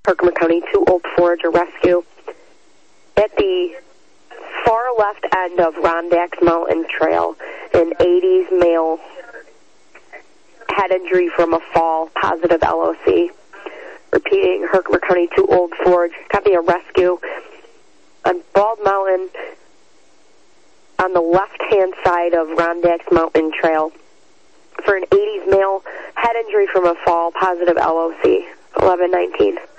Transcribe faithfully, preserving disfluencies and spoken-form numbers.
Herkimer County, too old to forage or rescue. At the far left end of Rondax Mountain Trail, an eighties male head injury from a fall, positive L O C. Repeating, Herkimer County, too old to forage, copy a rescue. On Bald Mountain, on the left-hand side of Rondax Mountain Trail, for an eighties male head injury from a fall, positive L O C, eleven nineteen.